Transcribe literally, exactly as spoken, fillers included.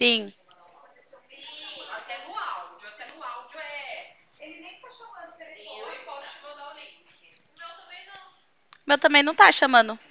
Sim. Sim, até no áudio. Até no áudio é. Ele nem tá chamando o telefone. Eu posso te mandar o link. O meu também não. Meu também não tá chamando.